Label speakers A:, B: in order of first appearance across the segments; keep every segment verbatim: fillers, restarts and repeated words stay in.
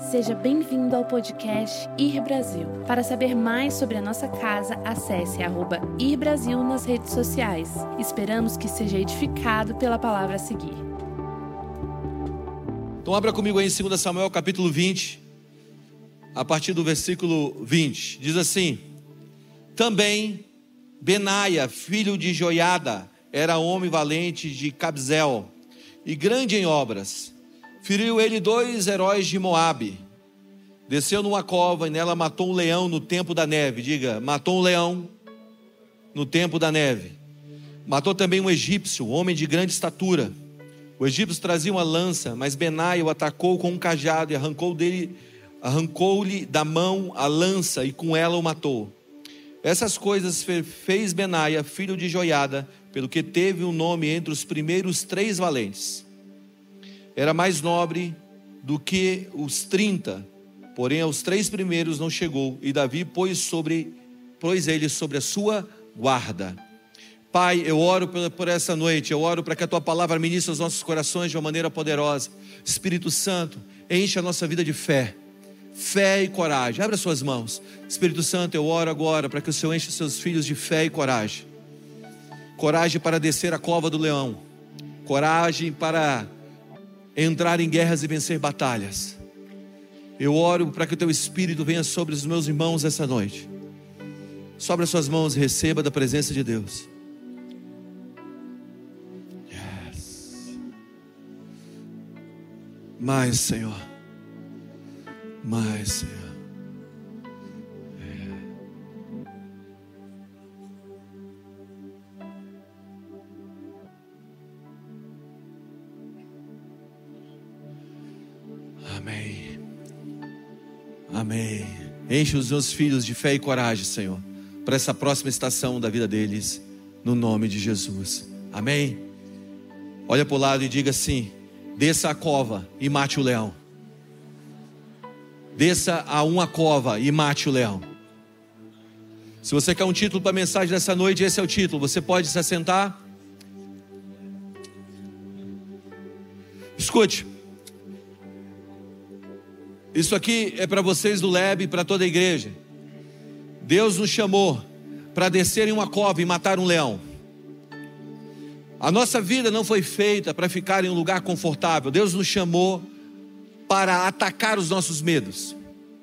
A: Seja bem-vindo ao podcast Ir Brasil. Para saber mais sobre a nossa casa, acesse arroba Ir Brasil nas redes sociais. Esperamos que seja edificado pela palavra a seguir.
B: Então abra comigo aí em dois Samuel capítulo vinte, a partir do versículo vinte. Diz assim: Também Benaia, filho de Joiada, era homem valente de Cabzeel e grande em obras. Feriu ele dois heróis de Moabe. Desceu numa cova e nela matou um leão no tempo da neve. Diga, matou um leão no tempo da neve. Matou também um egípcio, homem de grande estatura. O egípcio trazia uma lança, mas Benaia o atacou com um cajado e arrancou dele, arrancou-lhe da mão a lança e com ela o matou. Essas coisas fez Benaia, filho de Joiada, pelo que teve um nome entre os primeiros três valentes. Era mais nobre do que os trinta, porém aos três primeiros não chegou, e Davi pôs, sobre, pôs ele sobre a sua guarda. Pai, eu oro por, por essa noite, eu oro para que a Tua palavra ministre os nossos corações de uma maneira poderosa. Espírito Santo, enche a nossa vida de fé, fé e coragem. Abra suas mãos. Espírito Santo, eu oro agora para que o Senhor enche os seus filhos de fé e coragem. Coragem para descer a cova do leão, coragem para entrar em guerras e vencer batalhas. Eu oro para que o Teu Espírito venha sobre os meus irmãos essa noite. Sobre as suas mãos e receba da presença de Deus. Yes. Mais, Senhor. Mais, Senhor. Amém. Amém. Enche os meus filhos de fé e coragem, Senhor, para essa próxima estação da vida deles, no nome de Jesus. Amém. Olha para o lado e diga assim: desça a cova e mate o leão. Desça a uma cova e mate o leão. Se você quer um título para a mensagem dessa noite, esse é o título. Você pode se assentar. Escute. Isso aqui é para vocês do L E B e para toda a igreja. Deus nos chamou para descer em uma cova e matar um leão. A nossa vida não foi feita para ficar em um lugar confortável. Deus nos chamou para atacar os nossos medos.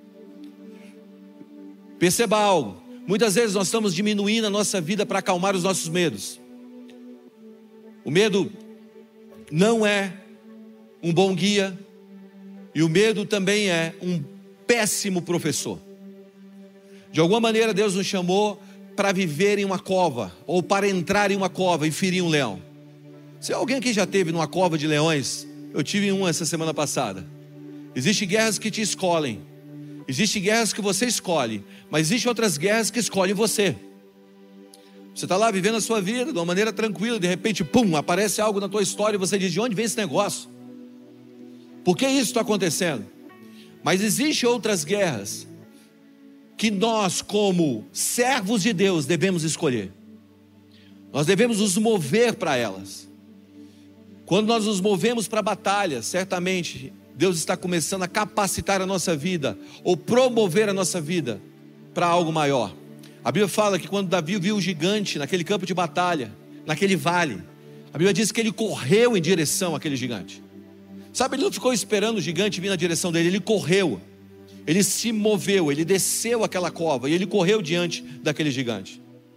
B: Perceba algo. Muitas vezes nós estamos diminuindo a nossa vida para acalmar os nossos medos. O medo não é um bom guia. E o medo também é um péssimo professor. De alguma maneira Deus nos chamou para viver em uma cova, ou para entrar em uma cova e ferir um leão. Se alguém aqui já esteve numa cova de leões, eu tive uma essa semana passada. Existem guerras que te escolhem, existem guerras que você escolhe, mas existem outras guerras que escolhem você. Você está lá vivendo a sua vida de uma maneira tranquila, de repente, pum, aparece algo na tua história e você diz: de onde vem esse negócio? Por que isso está acontecendo? Mas existem outras guerras que nós, como servos de Deus, devemos escolher. Nós devemos nos mover para elas. Quando nós nos movemos para a batalha, certamente Deus está começando a capacitar a nossa vida, ou promover a nossa vida para algo maior. A Bíblia fala que quando Davi viu o gigante naquele campo de batalha, naquele vale, a Bíblia diz que ele correu em direção àquele gigante. Sabe, ele não ficou esperando o gigante vir na direção dele, ele correu, ele se moveu, ele desceu aquela cova e ele correu diante daquele gigante.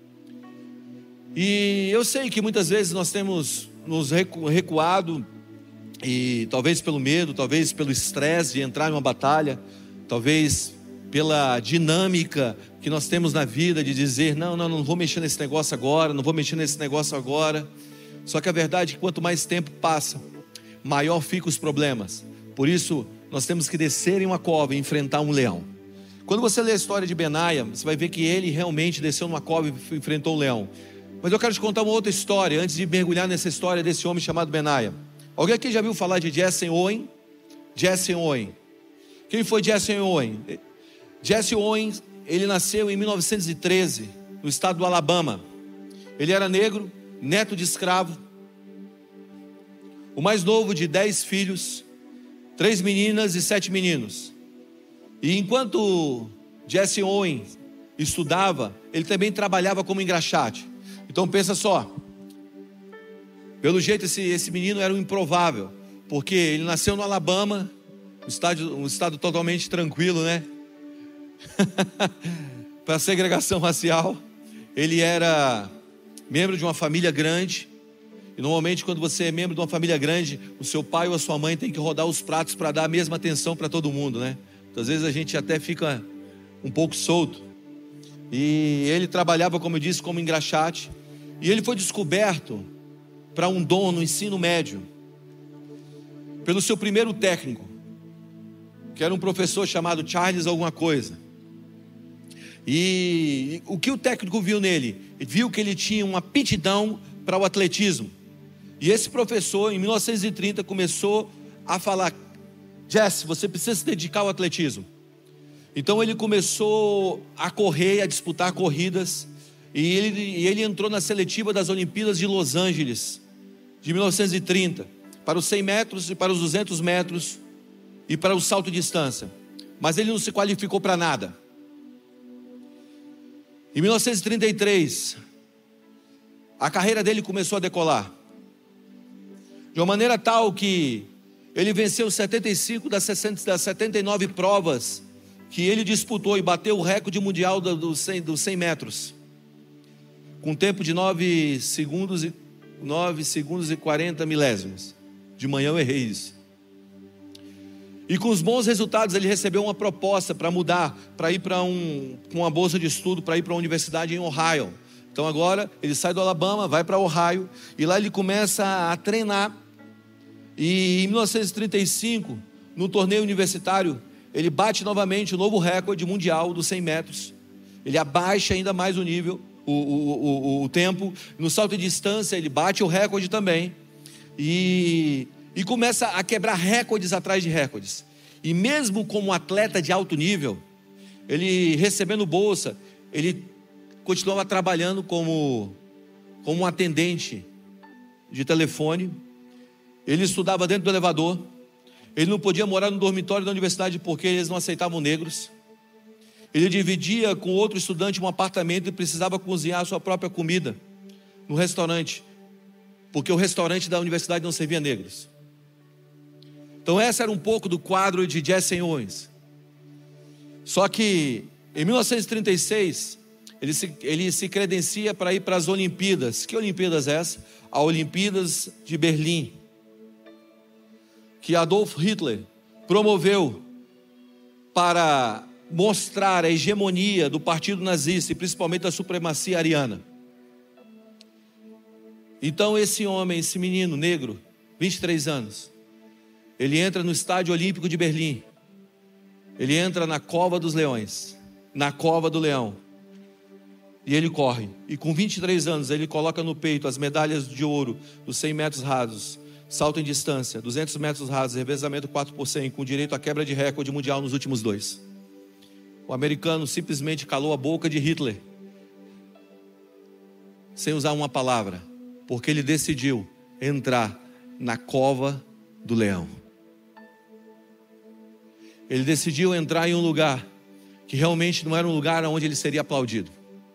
B: E eu sei que muitas vezes nós temos nos recuado, e talvez pelo medo, talvez pelo estresse de entrar em uma batalha, talvez pela dinâmica que nós temos na vida de dizer: não, não, não vou mexer nesse negócio agora, não vou mexer nesse negócio agora. Só que a verdade é que quanto mais tempo passa, maior ficam os problemas. Por isso nós temos que descer em uma cova e enfrentar um leão. Quando você lê a história de Benaia, você vai ver que ele realmente desceu numa cova e enfrentou um leão. Mas eu quero te contar uma outra história, antes de mergulhar nessa história desse homem chamado Benaia. Alguém aqui já viu falar de Jesse Owens? Jesse Owens. Quem foi Jesse Owens? Jesse Owens, ele nasceu em mil novecentos e treze, no estado do Alabama. Ele era negro, neto de escravo, o mais novo de dez filhos, três meninas e sete meninos. E enquanto Jesse Owens estudava, ele também trabalhava como engraxate. Então pensa só, pelo jeito esse, esse menino era um improvável, porque ele nasceu no Alabama, um estado, um estado totalmente tranquilo, né? Para a segregação racial. Ele era membro de uma família grande. E normalmente quando você é membro de uma família grande, o seu pai ou a sua mãe tem que rodar os pratos para dar a mesma atenção para todo mundo, né? Então, às vezes a gente até fica um pouco solto. E ele trabalhava, como eu disse, como engraxate. E ele foi descoberto para um dom no ensino médio pelo seu primeiro técnico, que era um professor chamado Charles alguma coisa. E o que o técnico viu nele? Ele viu que ele tinha uma aptidão para o atletismo. E esse professor, em mil novecentos e trinta, começou a falar: Jesse, você precisa se dedicar ao atletismo. Então ele começou a correr, a disputar corridas. E ele, e ele entrou na seletiva das Olimpíadas de Los Angeles, de mil novecentos e trinta, para os cem metros e para os duzentos metros e para o salto de distância. Mas ele não se qualificou para nada. Em mil novecentos e trinta e três, a carreira dele começou a decolar, de uma maneira tal que ele venceu setenta e cinco das setenta e nove provas que ele disputou e bateu o recorde mundial dos cem metros, com tempo de nove segundos e, nove segundos e quarenta milésimos. De manhã eu errei isso. E com os bons resultados ele recebeu uma proposta para mudar, para ir para um, com uma bolsa de estudo, para ir para uma universidade em Ohio. Então agora ele sai do Alabama, vai para Ohio, e lá ele começa a treinar. E em mil novecentos e trinta e cinco, no torneio universitário, ele bate novamente o novo recorde mundial dos cem metros. Ele abaixa ainda mais o nível, o, o, o, o tempo. No salto de distância ele bate o recorde também. E, e começa a quebrar recordes atrás de recordes. E mesmo como atleta de alto nível, ele recebendo bolsa, ele continuava trabalhando como, como um atendente de telefone. Ele estudava dentro do elevador. Ele não podia morar no dormitório da universidade porque eles não aceitavam negros. Ele dividia com outro estudante um apartamento e precisava cozinhar a sua própria comida no restaurante, porque o restaurante da universidade não servia negros. Então essa era um pouco do quadro de Jesse Owens. Só que em mil novecentos e trinta e seis ele se, ele se credencia para ir para as Olimpíadas. Que Olimpíadas é essa? A Olimpíadas de Berlim, que Adolf Hitler promoveu para mostrar a hegemonia do partido nazista e principalmente da supremacia ariana. Então esse homem, esse menino negro, vinte e três anos, ele entra no Estádio Olímpico de Berlim. Ele entra na Cova dos Leões, na Cova do Leão, e ele corre. E com vinte e três anos ele coloca no peito as medalhas de ouro dos cem metros rasos, salto em distância, duzentos metros rasos, revezamento quatro por cem, com direito à quebra de recorde mundial nos últimos dois. O americano simplesmente calou a boca de Hitler, sem usar uma palavra, porque ele decidiu entrar na Cova do Leão. Ele decidiu entrar em um lugar que realmente não era um lugar onde ele seria aplaudido.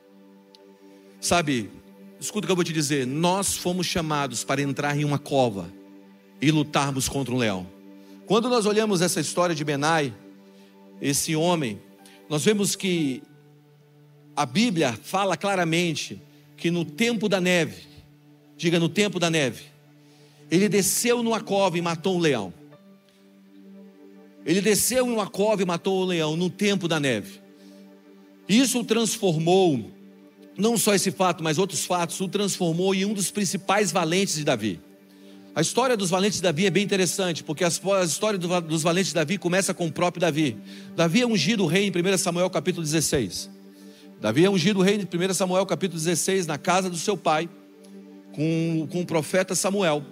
B: Sabe, escuta o que eu vou te dizer. Nós fomos chamados para entrar em uma cova e lutarmos contra um leão. Quando nós olhamos essa história de Benai, esse homem, nós vemos que a Bíblia fala claramente que no tempo da neve, diga no tempo da neve, ele desceu numa cova e matou um leão. Ele desceu em uma cova e matou um leão no tempo da neve. Isso o transformou, não só esse fato, mas outros fatos, o transformou em um dos principais valentes de Davi. A história dos valentes de Davi é bem interessante, porque a história dos valentes de Davi começa com o próprio Davi. Davi é ungido rei em primeiro Samuel capítulo dezesseis. Davi é ungido rei em primeiro Samuel capítulo dezesseis, na casa do seu pai, com, com o profeta Samuel.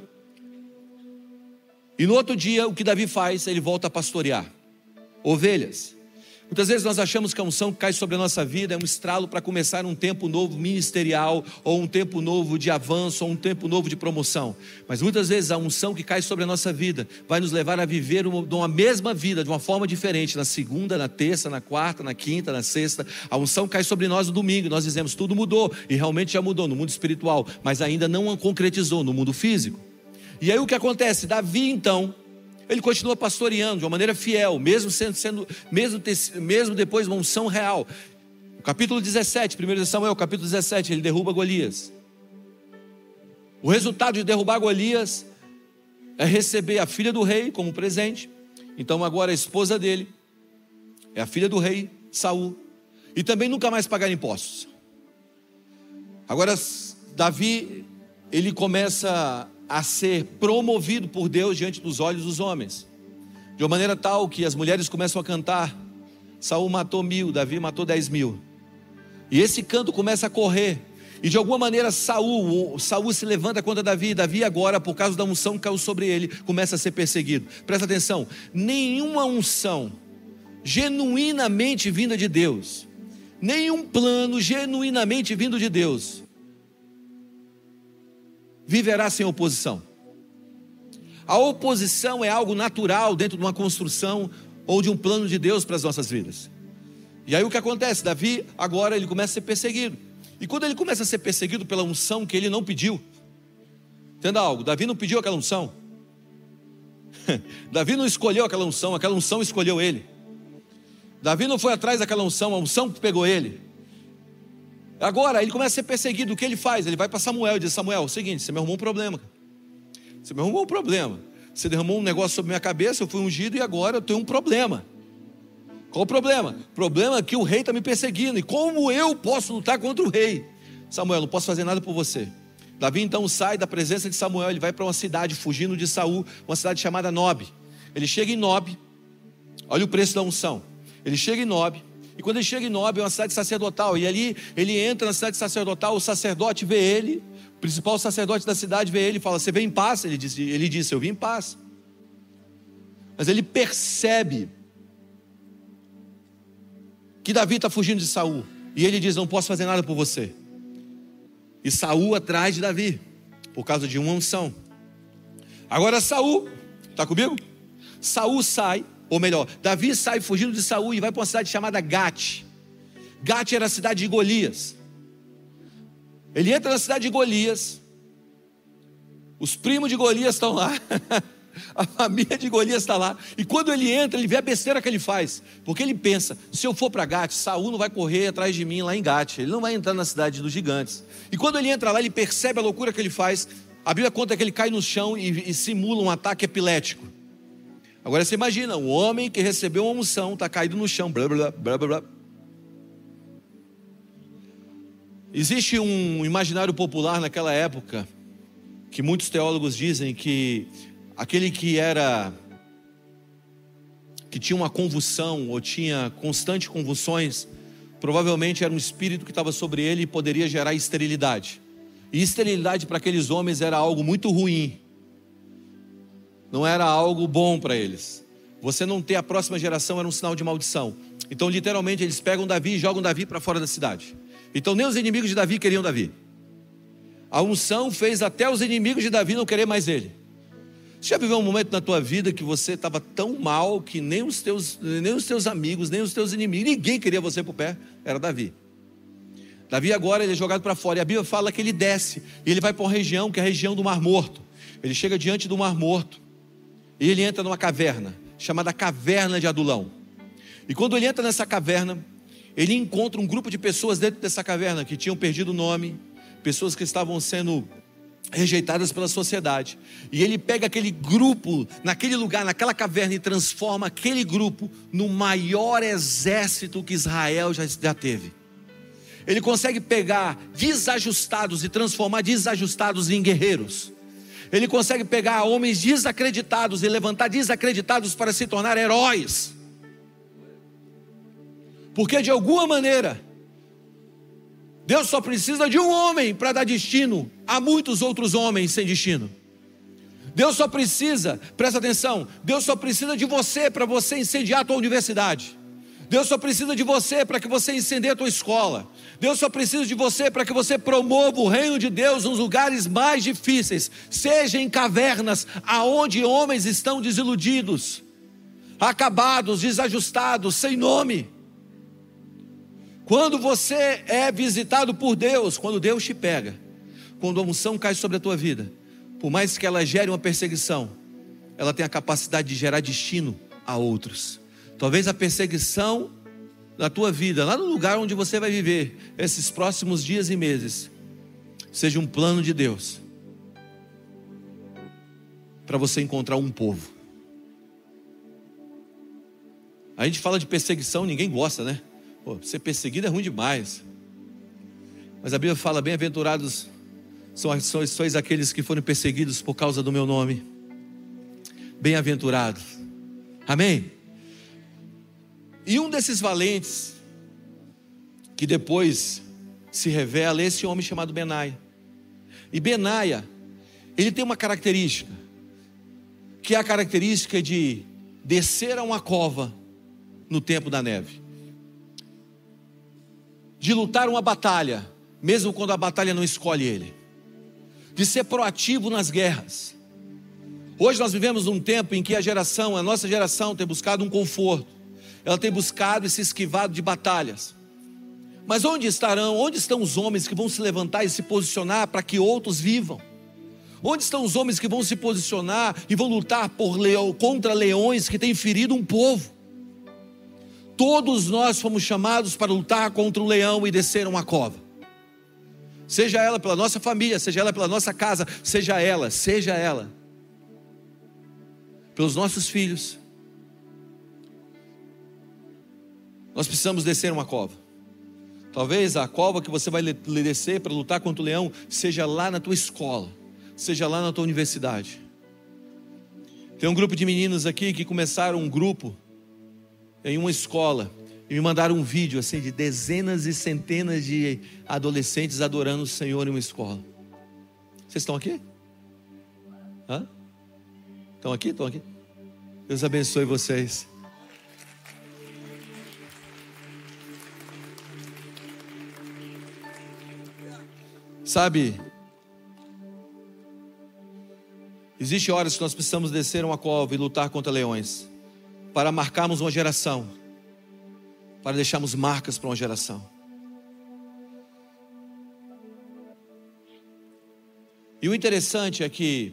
B: E no outro dia, o que Davi faz? Ele volta a pastorear ovelhas. Muitas vezes nós achamos que a unção que cai sobre a nossa vida é um estralo para começar um tempo novo ministerial, ou um tempo novo de avanço, ou um tempo novo de promoção. Mas muitas vezes a unção que cai sobre a nossa vida vai nos levar a viver uma, uma mesma vida, de uma forma diferente, na segunda, na terça, na quarta, na quinta, na sexta. A unção cai sobre nós no domingo, e nós dizemos, tudo mudou, e realmente já mudou no mundo espiritual, mas ainda não concretizou no mundo físico. E aí o que acontece? Davi então, ele continua pastoreando de uma maneira fiel, mesmo, sendo, sendo, mesmo, ter, mesmo depois de uma unção real. O capítulo dezessete, primeiro de Samuel, capítulo dezessete, ele derruba Golias. O resultado de derrubar Golias é receber a filha do rei como presente. Então agora a esposa dele é a filha do rei, Saul. E também nunca mais pagar impostos. Agora Davi, ele começa a ser promovido por Deus diante dos olhos dos homens, de uma maneira tal que as mulheres começam a cantar. Saul matou mil, Davi matou dez mil, e esse canto começa a correr, e de alguma maneira Saul, Saul se levanta contra Davi, Davi agora, por causa da unção que caiu sobre ele, começa a ser perseguido. Presta atenção, nenhuma unção genuinamente vinda de Deus, nenhum plano genuinamente vindo de Deus viverá sem oposição. A oposição é algo natural dentro de uma construção ou de um plano de Deus para as nossas vidas. E aí o que acontece? Davi agora ele começa a ser perseguido. E quando ele começa a ser perseguido pela unção que ele não pediu, entenda algo, Davi não pediu aquela unção. Davi não escolheu aquela unção, aquela unção escolheu ele. Davi não foi atrás daquela unção, a unção que pegou ele. Agora ele começa a ser perseguido. O que ele faz? Ele vai para Samuel e diz: Samuel, é o seguinte, você me arrumou um problema. Você me arrumou um problema. Você derramou um negócio sobre minha cabeça, eu fui ungido e agora eu tenho um problema. Qual o problema? O problema é que o rei está me perseguindo. E como eu posso lutar contra o rei? Samuel, não posso fazer nada por você. Davi então sai da presença de Samuel. Ele vai para uma cidade fugindo de Saul, uma cidade chamada Nob. Ele chega em Nob. Olha o preço da unção. Ele chega em Nob. E quando ele chega em Nob, é uma cidade sacerdotal, e ali ele entra na cidade sacerdotal, o sacerdote vê ele, o principal sacerdote da cidade vê ele e fala: você vem em paz? Ele disse, ele disse, eu vim em paz. Mas ele percebe que Davi está fugindo de Saul, e ele diz: não posso fazer nada por você. E Saul atrás de Davi, por causa de uma unção. Agora Saul, está comigo? Saul sai, ou melhor, Davi sai fugindo de Saul e vai para uma cidade chamada Gate. Gate era a cidade de Golias. Ele entra na cidade de Golias. Os primos de Golias estão lá. A família de Golias está lá. E quando ele entra, ele vê a besteira que ele faz. Porque ele pensa: se eu for para Gate, Saul não vai correr atrás de mim lá em Gate. Ele não vai entrar na cidade dos gigantes. E quando ele entra lá, ele percebe a loucura que ele faz. A Bíblia conta que ele cai no chão e, e simula um ataque epilético. Agora você imagina, um homem que recebeu uma unção, está caído no chão, blá, blá, blá, blá, blá. Existe um imaginário popular naquela época, que muitos teólogos dizem que aquele que era, que tinha uma convulsão, ou tinha constantes convulsões, provavelmente era um espírito que estava sobre ele e poderia gerar esterilidade. E esterilidade para aqueles homens era algo muito ruim. Não era algo bom para eles. Você não ter a próxima geração era um sinal de maldição. Então literalmente eles pegam Davi e jogam Davi para fora da cidade. Então nem os inimigos de Davi queriam Davi. A unção fez até os inimigos de Davi não querer mais ele. Você já viveu um momento na tua vida que você estava tão mal que nem os teus, nem os teus amigos, nem os teus inimigos, ninguém queria você por pé? Era Davi. Davi agora ele é jogado para fora. E a Bíblia fala que ele desce e ele vai para uma região que é a região do Mar Morto. Ele chega diante do Mar Morto e ele entra numa caverna chamada Caverna de Adulão. E quando ele entra nessa caverna, ele encontra um grupo de pessoas dentro dessa caverna que tinham perdido o nome, pessoas que estavam sendo rejeitadas pela sociedade. E ele pega aquele grupo naquele lugar, naquela caverna, e transforma aquele grupo no maior exército que Israel já, já teve. Ele consegue pegar desajustados e transformar desajustados em guerreiros. Ele consegue pegar homens desacreditados e levantar desacreditados para se tornar heróis. Porque de alguma maneira Deus só precisa de um homem para dar destino a muitos outros homens sem destino. Deus só precisa, presta atenção, Deus só precisa de você para você incendiar a tua universidade. Deus só precisa de você para que você incendeie a tua escola. Deus só precisa de você para que você promova o reino de Deus nos lugares mais difíceis, seja em cavernas, aonde homens estão desiludidos, acabados, desajustados, sem nome. Quando você é visitado por Deus, quando Deus te pega, quando a unção cai sobre a tua vida, por mais que ela gere uma perseguição, ela tem a capacidade de gerar destino a outros. Talvez a perseguição da tua vida, lá no lugar onde você vai viver esses próximos dias e meses, seja um plano de Deus para você encontrar um povo. A gente fala de perseguição, ninguém gosta, né? Pô, ser perseguido é ruim demais. Mas a Bíblia fala: bem-aventurados são, são, sois aqueles que foram perseguidos por causa do meu nome. Bem-aventurados. Amém? E um desses valentes, que depois se revela, esse homem chamado Benaia. E Benaia, ele tem uma característica, que é a característica de descer a uma cova no tempo da neve, de lutar uma batalha, mesmo quando a batalha não escolhe ele, de ser proativo nas guerras. Hoje nós vivemos num tempo em que a geração, a nossa geração tem buscado um conforto, ela tem buscado e se esquivado de batalhas. Mas onde estarão, onde estão os homens que vão se levantar e se posicionar para que outros vivam? Onde estão os homens que vão se posicionar e vão lutar por leão, contra leões que têm ferido um povo? Todos nós fomos chamados para lutar contra um leão e descer uma cova. Seja ela pela nossa família, seja ela pela nossa casa, seja ela, seja ela pelos nossos filhos. Nós precisamos descer uma cova. Talvez a cova que você vai descer para lutar contra o leão seja lá na tua escola, seja lá na tua universidade. Tem um grupo de meninos aqui que começaram um grupo em uma escola e me mandaram um vídeo assim de dezenas e centenas de adolescentes adorando o Senhor em uma escola. Vocês estão aqui? Hã? Estão aqui? Estão aqui? Deus abençoe vocês. Sabe, existe horas que nós precisamos descer uma cova e lutar contra leões, para marcarmos uma geração, para deixarmos marcas para uma geração. E o interessante é que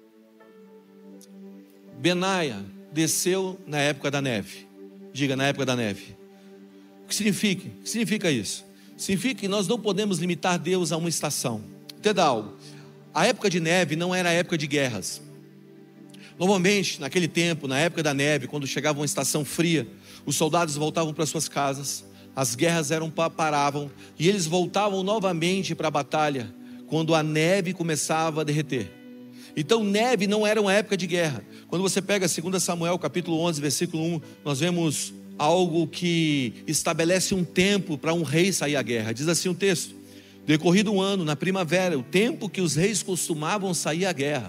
B: Benaia desceu na época da neve. Diga, na época da neve. O que significa? O que significa isso? Significa que nós não podemos limitar Deus a uma estação. Entenda algo: a época de neve não era a época de guerras. Normalmente, naquele tempo, na época da neve, quando chegava uma estação fria, os soldados voltavam para suas casas, as guerras eram, paravam, e eles voltavam novamente para a batalha, quando a neve começava a derreter. Então neve não era uma época de guerra. Quando você pega dois Samuel capítulo onze, versículo um, nós vemos algo que estabelece um tempo para um rei sair à guerra. Diz assim o texto: decorrido um ano, na primavera, o tempo que os reis costumavam sair à guerra,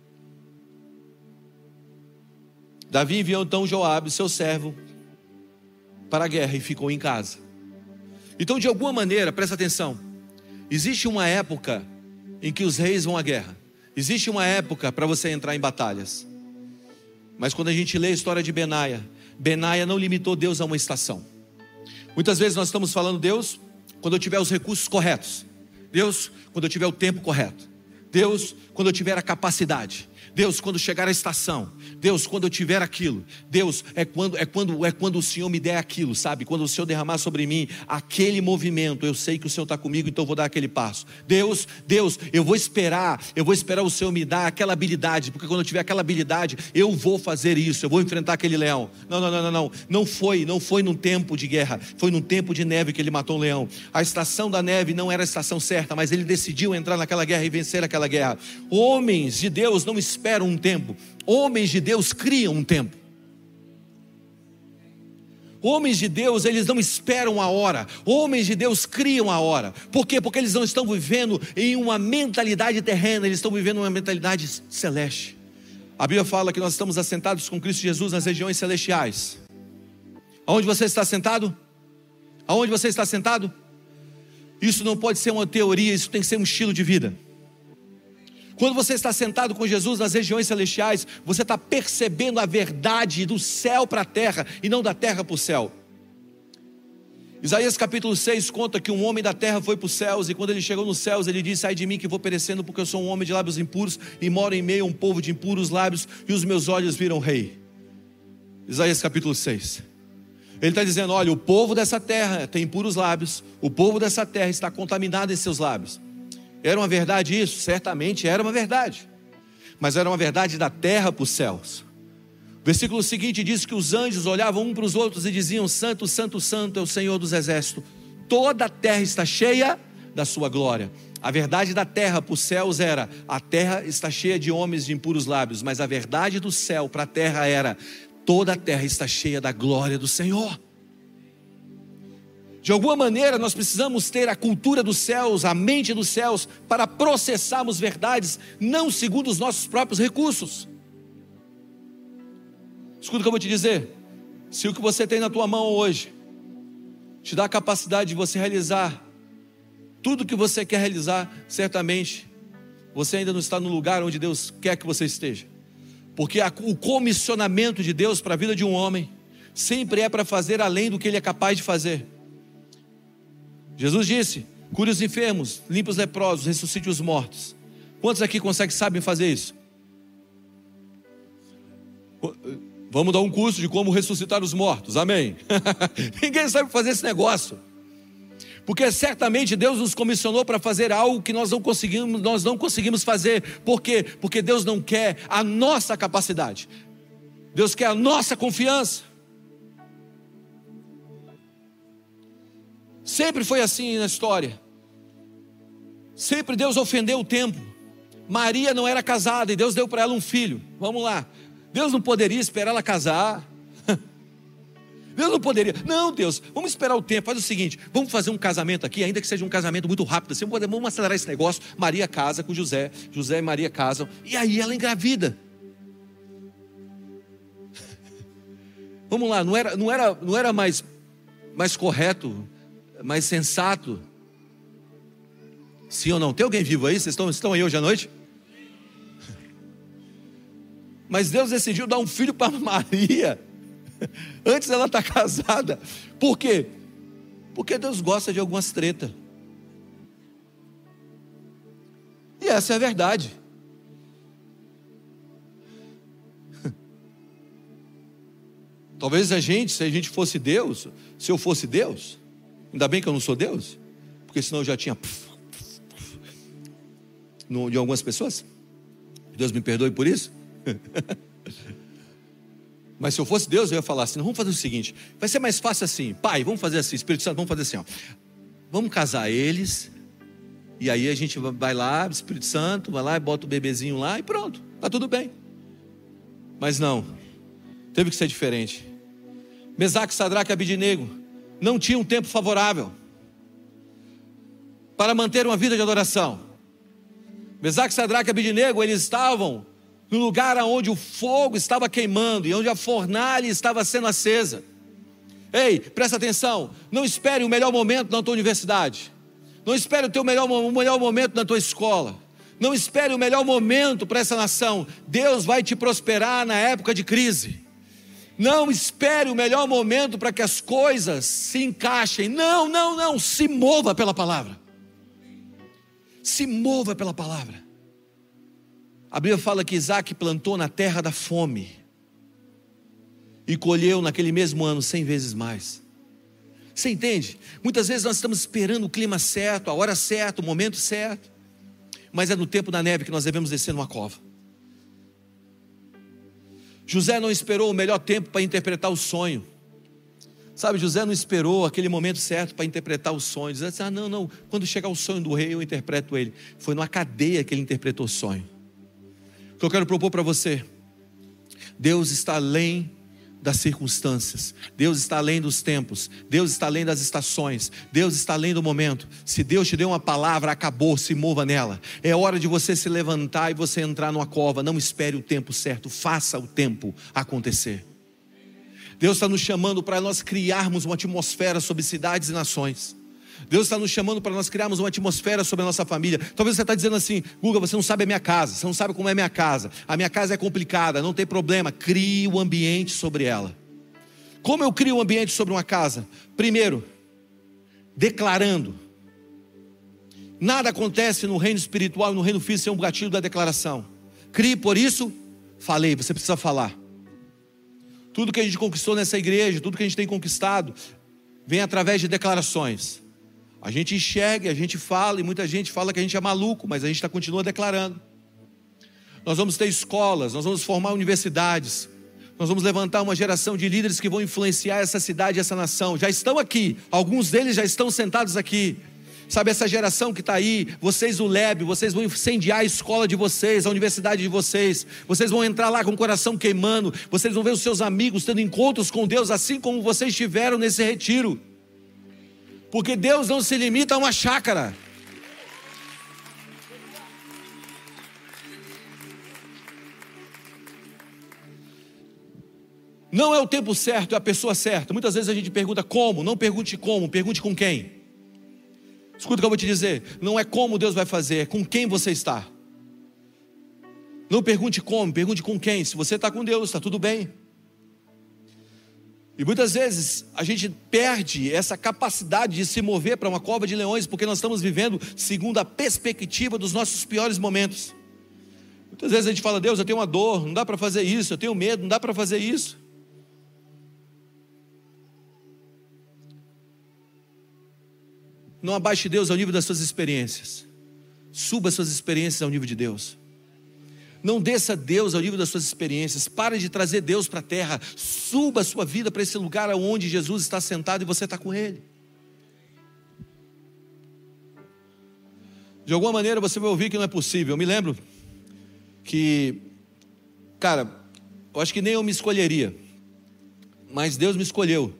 B: Davi enviou então Joabe, seu servo, para a guerra, e ficou em casa. Então, de alguma maneira, presta atenção, existe uma época em que os reis vão à guerra, existe uma época para você entrar em batalhas. Mas quando a gente lê a história de Benaia, Benaia não limitou Deus a uma estação. Muitas vezes nós estamos falando: Deus, quando eu tiver os recursos corretos, Deus, quando eu tiver o tempo correto, Deus, quando eu tiver a capacidade, Deus, quando chegar a estação, Deus, quando eu tiver aquilo, Deus, é quando, é quando, é quando o Senhor me der aquilo, sabe? Quando o Senhor derramar sobre mim aquele movimento, eu sei que o Senhor está comigo, então eu vou dar aquele passo. Deus, Deus, eu vou esperar, eu vou esperar o Senhor me dar aquela habilidade, porque quando eu tiver aquela habilidade, eu vou fazer isso, eu vou enfrentar aquele leão. Não, não, não, não, não, não foi, não foi num tempo de guerra, foi num tempo de neve que ele matou um leão. A estação da neve não era a estação certa, mas ele decidiu entrar naquela guerra e vencer aquela guerra. Homens de Deus não esperam um tempo, homens de Deus criam um tempo. Homens de Deus, eles não esperam a hora, homens de Deus criam a hora. Por quê? Porque eles não estão vivendo em uma mentalidade terrena, eles estão vivendo uma mentalidade celeste. A Bíblia fala que nós estamos assentados com Cristo Jesus nas regiões celestiais. Aonde você está sentado? Aonde você está sentado? Isso não pode ser uma teoria, isso tem que ser um estilo de vida. Quando você está sentado com Jesus nas regiões celestiais, você está percebendo a verdade do céu para a terra e não da terra para o céu. Isaías capítulo seis conta que um homem da terra foi para os céus, e quando ele chegou nos céus, ele disse: ai de mim que vou perecendo, porque eu sou um homem de lábios impuros e moro em meio a um povo de impuros lábios, e os meus olhos viram rei. Isaías capítulo seis. Ele está dizendo: olha, o povo dessa terra tem impuros lábios, o povo dessa terra está contaminado em seus lábios. Era uma verdade isso? Certamente era uma verdade, mas era uma verdade da terra para os céus. O versículo seguinte diz que os anjos olhavam um para os outros e diziam: santo, santo, santo é o Senhor dos exércitos, toda a terra está cheia da sua glória. A verdade da terra para os céus era: a terra está cheia de homens de impuros lábios, mas a verdade do céu para a terra era: toda a terra está cheia da glória do Senhor. De alguma maneira nós precisamos ter a cultura dos céus, a mente dos céus, para processarmos verdades, não segundo os nossos próprios recursos. Escuta o que eu vou te dizer: se o que você tem na tua mão hoje te dá a capacidade de você realizar tudo o que você quer realizar, certamente você ainda não está no lugar onde Deus quer que você esteja. Porque a, o comissionamento de Deus para a vida de um homem sempre é para fazer além do que ele é capaz de fazer. Jesus disse: cure os enfermos, limpe os leprosos, ressuscite os mortos. Quantos aqui conseguem, sabem fazer isso? Vamos dar um curso de como ressuscitar os mortos, amém? Ninguém sabe fazer esse negócio, porque certamente Deus nos comissionou para fazer algo que nós não conseguimos, nós não conseguimos fazer. Por quê? Porque Deus não quer a nossa capacidade, Deus quer a nossa confiança. Sempre foi assim na história. Sempre Deus ofendeu o tempo. Maria não era casada e Deus deu para ela um filho. Vamos lá, Deus não poderia esperar ela casar? Deus não poderia, não Deus, vamos esperar o tempo. Faz o seguinte, vamos fazer um casamento aqui, ainda que seja um casamento muito rápido assim, vamos acelerar esse negócio. Maria casa com José, José e Maria casam, e aí ela engravida. Vamos lá, não era, não era, não era mais, mais correto, mais sensato? Sim ou não? Tem alguém vivo aí? Vocês estão, estão aí hoje à noite? Mas Deus decidiu dar um filho para Maria antes ela estar casada. Por quê? Porque Deus gosta de algumas tretas. E essa é a verdade. Talvez a gente, se a gente fosse Deus, se eu fosse Deus, ainda bem que eu não sou Deus, porque senão eu já tinha no, de algumas pessoas. Deus me perdoe por isso. Mas se eu fosse Deus, eu ia falar assim: não, vamos fazer o seguinte, vai ser mais fácil assim, Pai, vamos fazer assim, Espírito Santo, vamos fazer assim, ó. Vamos casar eles, e aí a gente vai lá, Espírito Santo, vai lá e bota o bebezinho lá e pronto, está tudo bem. Mas não, teve que ser diferente. Mesaque, Sadraque e Abidnego não tinham um tempo favorável para manter uma vida de adoração. Mesaque, Sadraque e Abidnego, eles estavam no lugar onde o fogo estava queimando e onde a fornalha estava sendo acesa. Ei, presta atenção, não espere o melhor momento na tua universidade, não espere o teu melhor, o melhor momento na tua escola, não espere o melhor momento para essa nação. Deus vai te prosperar na época de crise. Não espere o melhor momento para que as coisas se encaixem. Não, não, não, se mova pela palavra. Se mova pela palavra. A Bíblia fala que Isaac plantou na terra da fome e colheu naquele mesmo ano cem vezes mais. Você entende? Muitas vezes nós estamos esperando o clima certo, a hora certa, o momento certo, mas é no tempo da neve que nós devemos descer numa cova. José não esperou o melhor tempo para interpretar o sonho. Sabe, José não esperou aquele momento certo para interpretar o sonho. Dizia assim: ah não, não, quando chegar o sonho do rei eu interpreto ele. Foi numa cadeia que ele interpretou o sonho. O que eu quero propor para você: Deus está além das circunstâncias, Deus está além dos tempos, Deus está além das estações, Deus está além do momento. Se Deus te deu uma palavra, acabou, se mova nela. É hora de você se levantar e você entrar numa cova. Não espere o tempo certo, faça o tempo acontecer. Deus está nos chamando para nós criarmos uma atmosfera sobre cidades e nações. Deus está nos chamando para nós criarmos uma atmosfera sobre a nossa família. Talvez você está dizendo assim: Guga, você não sabe a minha casa, você não sabe como é a minha casa, a minha casa é complicada, não tem problema. Crie o ambiente sobre ela. Como eu crio um ambiente sobre uma casa? Primeiro, declarando. Nada acontece no reino espiritual e no reino físico sem um gatilho da declaração. Crie, por isso, falei, você precisa falar. Tudo que a gente conquistou nessa igreja, tudo que a gente tem conquistado, vem através de declarações. A gente enxerga, a gente fala, e muita gente fala que a gente é maluco, mas a gente tá, continua declarando. Nós vamos ter escolas, nós vamos formar universidades, nós vamos levantar uma geração de líderes que vão influenciar essa cidade e essa nação. Já estão aqui, alguns deles já estão sentados aqui. Sabe, essa geração que está aí, vocês o L E B, vocês vão incendiar a escola de vocês, a universidade de vocês. Vocês vão entrar lá com o coração queimando. Vocês vão ver os seus amigos tendo encontros com Deus, assim como vocês tiveram nesse retiro. Porque Deus não se limita a uma chácara. Não é o tempo certo, é a pessoa certa. Muitas vezes a gente pergunta como, não pergunte como, pergunte com quem. Escuta o que eu vou te dizer, não é como Deus vai fazer, é com quem você está. Não pergunte como, pergunte com quem. Se você está com Deus, está tudo bem. E muitas vezes a gente perde essa capacidade de se mover para uma cova de leões, porque nós estamos vivendo segundo a perspectiva dos nossos piores momentos. Muitas vezes a gente fala: Deus, eu tenho uma dor, não dá para fazer isso, eu tenho medo, não dá para fazer isso. Não abaixe Deus ao nível das suas experiências. Suba as suas experiências ao nível de Deus. Não desça Deus ao nível das suas experiências. Pare de trazer Deus para a terra. Suba a sua vida para esse lugar onde Jesus está sentado e você está com Ele. De alguma maneira você vai ouvir que não é possível. Eu me lembro que, cara, eu acho que nem eu me escolheria, mas Deus me escolheu.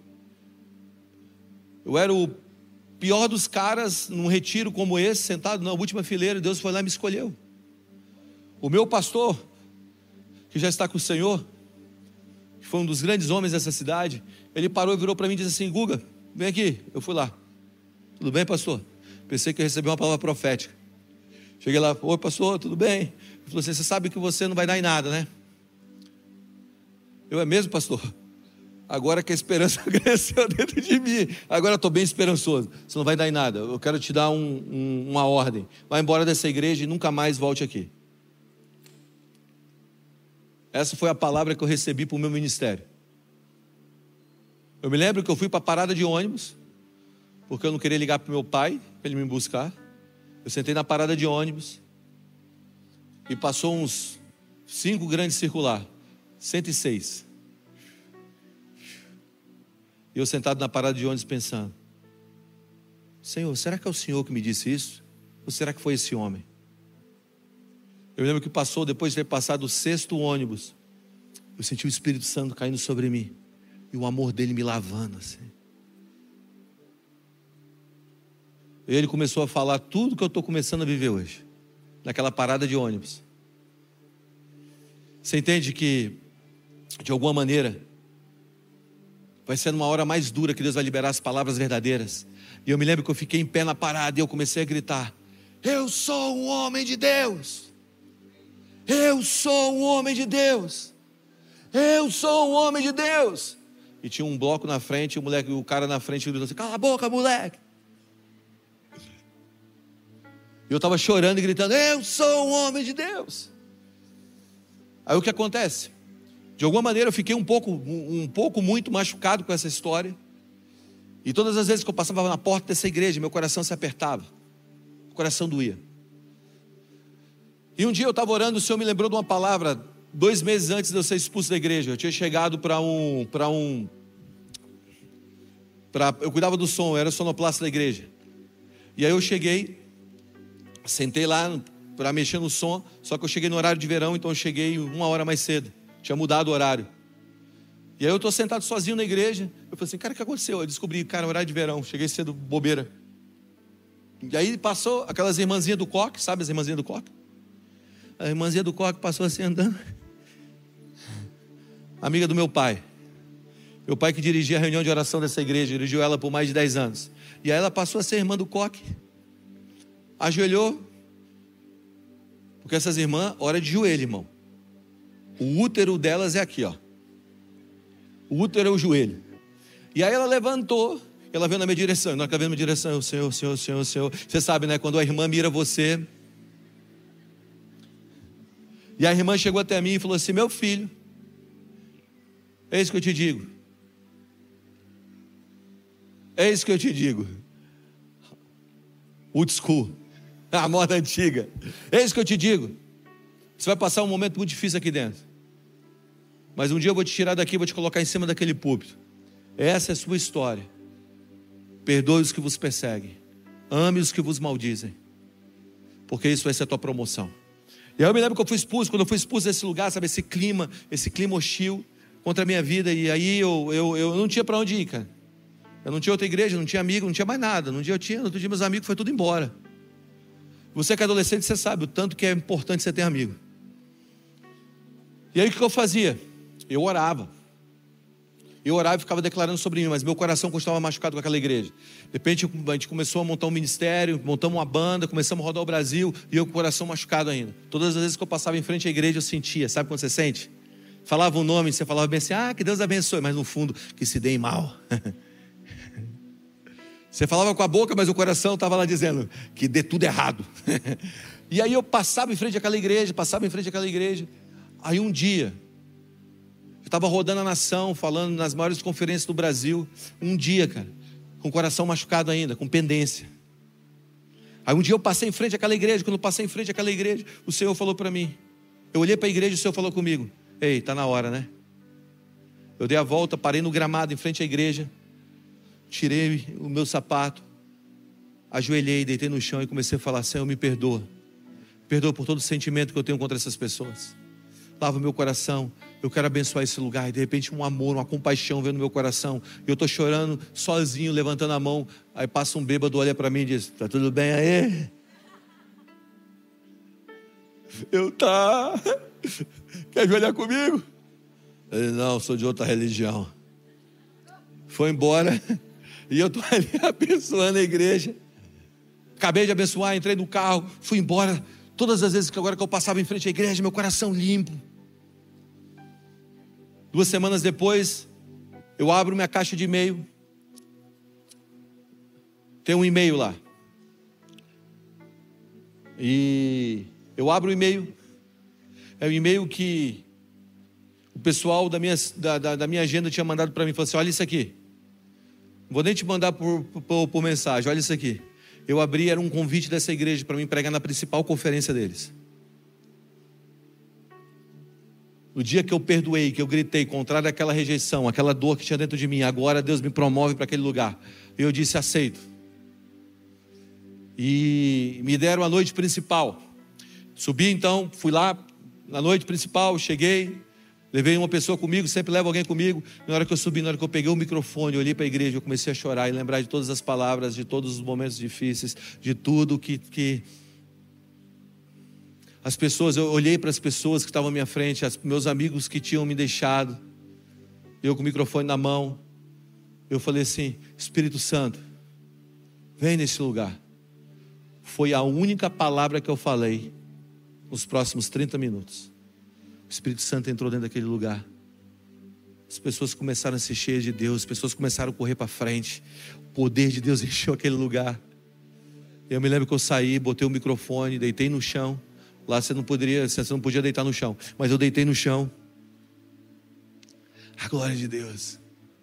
B: Eu era o pior dos caras num retiro como esse, sentado na última fileira. Deus foi lá e me escolheu. O meu pastor, que já está com o Senhor, que foi um dos grandes homens dessa cidade, ele parou e virou para mim e disse assim: Guga, vem aqui. Eu fui lá. Tudo bem, pastor? Pensei que eu recebi uma palavra profética. Cheguei lá: oi, pastor, tudo bem? Ele falou assim: você sabe que você não vai dar em nada, né? Eu: é mesmo, pastor? Agora que a esperança cresceu dentro de mim, agora eu estou bem esperançoso. Você não vai dar em nada. Eu quero te dar um, um, uma ordem: vai embora dessa igreja e nunca mais volte aqui. Essa foi a palavra que eu recebi para o meu ministério. Eu me lembro que eu fui para a parada de ônibus, porque eu não queria ligar para o meu pai, para ele me buscar. Eu sentei na parada de ônibus, e passou uns cinco grandes circular, cento e seis. E eu sentado na parada de ônibus pensando: Senhor, será que é o Senhor que me disse isso? Ou será que foi esse homem? Eu lembro que passou, depois de ter passado o sexto ônibus, eu senti o Espírito Santo caindo sobre mim, e o amor dele me lavando assim. E ele começou a falar tudo que eu estou começando a viver hoje, naquela parada de ônibus. Você entende que, de alguma maneira, vai ser numa hora mais dura que Deus vai liberar as palavras verdadeiras. E eu me lembro que eu fiquei em pé na parada e eu comecei a gritar: eu sou um homem de Deus. Eu sou um homem de Deus. Eu sou um homem de Deus. E tinha um bloco na frente, e o moleque, o cara na frente gritou assim: cala a boca, moleque. E eu estava chorando e gritando: eu sou um homem de Deus. Aí o que acontece? De alguma maneira eu fiquei um pouco, um pouco muito machucado com essa história. E todas as vezes que eu passava na porta dessa igreja, meu coração se apertava, o coração doía. E um dia eu estava orando, o Senhor me lembrou de uma palavra, dois meses antes de eu ser expulso da igreja. Eu tinha chegado para um, para um, pra, eu cuidava do som, eu era sonoplasta da igreja. E aí eu cheguei, sentei lá para mexer no som, só que eu cheguei no horário de verão, então eu cheguei uma hora mais cedo. Tinha mudado o horário. E aí eu estou sentado sozinho na igreja. Eu falei assim: cara, o que aconteceu? Eu descobri, cara, horário de verão. Cheguei cedo, bobeira. E aí passou aquelas irmãzinhas do coque, sabe as irmãzinhas do coque? A irmãzinha do coque passou assim andando. Amiga do meu pai. Meu pai que dirigia a reunião de oração dessa igreja, dirigiu ela por mais de dez anos. E aí ela passou a ser irmã do coque. Ajoelhou. Porque essas irmãs oram de joelho, irmão. O útero delas é aqui, ó. O útero é o joelho. E aí ela levantou. Ela veio na minha direção. Na hora que ela veio na minha direção, eu, Senhor, Senhor, Senhor, Senhor. Você sabe, né? Quando a irmã mira você. E a irmã chegou até mim e falou assim: meu filho, é isso que eu te digo. É isso que eu te digo. Old school. A moda antiga. É isso que eu te digo. Você vai passar um momento muito difícil aqui dentro. Mas um dia eu vou te tirar daqui e vou te colocar em cima daquele púlpito. Essa é a sua história. Perdoe os que vos perseguem. Ame os que vos maldizem. Porque isso vai ser a tua promoção. E aí eu me lembro que eu fui expulso. Quando eu fui expulso desse lugar, sabe, esse clima, esse clima hostil contra a minha vida. E aí eu, eu, eu não tinha para onde ir, cara. Eu não tinha outra igreja, não tinha amigo, não tinha mais nada. Num dia eu tinha, no outro dia meus amigos foi tudo embora. Você que é adolescente, você sabe o tanto que é importante você ter amigo. E aí o que eu fazia? Eu orava. Eu orava e ficava declarando sobre mim, mas meu coração continuava machucado com aquela igreja. De repente a gente começou a montar um ministério, montamos uma banda, começamos a rodar o Brasil, e eu com o coração machucado ainda. Todas as vezes que eu passava em frente à igreja eu sentia, sabe quando você sente? Falava um nome, você falava bem assim: ah, que Deus abençoe, mas no fundo, que se deem mal. Você falava com a boca, mas o coração estava lá dizendo que dê tudo errado. E aí eu passava em frente àquela igreja, passava em frente àquela igreja. Aí um dia, eu estava rodando a nação, falando nas maiores conferências do Brasil. Um dia, cara, com o coração machucado ainda, com pendência. Aí um dia eu passei em frente àquela igreja. Quando eu passei em frente àquela igreja, o Senhor falou para mim. Eu olhei para a igreja e o Senhor falou comigo: ei, está na hora, né? Eu dei a volta, parei no gramado em frente à igreja. Tirei o meu sapato, ajoelhei, deitei no chão e comecei a falar: Senhor, me perdoa. Perdoa por todo o sentimento que eu tenho contra essas pessoas. Lava o meu coração, eu quero abençoar esse lugar. E de repente um amor, uma compaixão veio no meu coração. E eu estou chorando sozinho, levantando a mão. Aí passa um bêbado, olha para mim e diz: tá tudo bem aí? Eu tá. Quer ajoelhar comigo? Ele: não, sou de outra religião. Foi embora. E eu estou ali abençoando a igreja. Acabei de abençoar, entrei no carro, fui embora. Todas as vezes que agora que eu passava em frente à igreja, meu coração limpo. Duas semanas depois, eu abro minha caixa de e-mail. Tem um e-mail lá. E eu abro o e-mail. É um e-mail que o pessoal da minha, da, da, da minha agenda tinha mandado para mim. Falou assim: olha isso aqui. Não vou nem te mandar por, por, por mensagem, olha isso aqui. Eu abri, era um convite dessa igreja para mim pregar na principal conferência deles. No dia que eu perdoei, que eu gritei, contrário àquela rejeição, aquela dor que tinha dentro de mim, agora Deus me promove para aquele lugar. Eu disse: aceito. E me deram a noite principal. Subi então, fui lá na noite principal, cheguei. Levei uma pessoa comigo, sempre levo alguém comigo. Na hora que eu subi, na hora que eu peguei o microfone, eu olhei para a igreja, eu comecei a chorar e lembrar de todas as palavras, de todos os momentos difíceis, de tudo que, que... as pessoas, eu olhei para as pessoas que estavam à minha frente, as, meus amigos que tinham me deixado, eu com o microfone na mão, eu falei assim: Espírito Santo, vem nesse lugar. Foi a única palavra que eu falei nos próximos trinta minutos. O Espírito Santo entrou dentro daquele lugar. As pessoas começaram a ser cheias de Deus. As pessoas começaram a correr para frente. O poder de Deus encheu aquele lugar. Eu me lembro que eu saí, botei o microfone, deitei no chão. Lá você não poderia, você não podia deitar no chão, mas eu deitei no chão. A glória de Deus.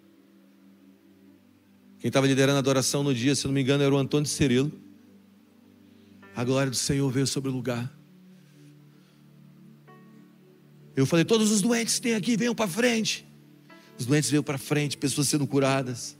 B: Quem estava liderando a adoração no dia, se não me engano, era o Antônio Cirilo. A glória do Senhor veio sobre o lugar. Eu falei: todos os doentes que tem aqui, venham para frente. Os doentes veio para frente, pessoas sendo curadas.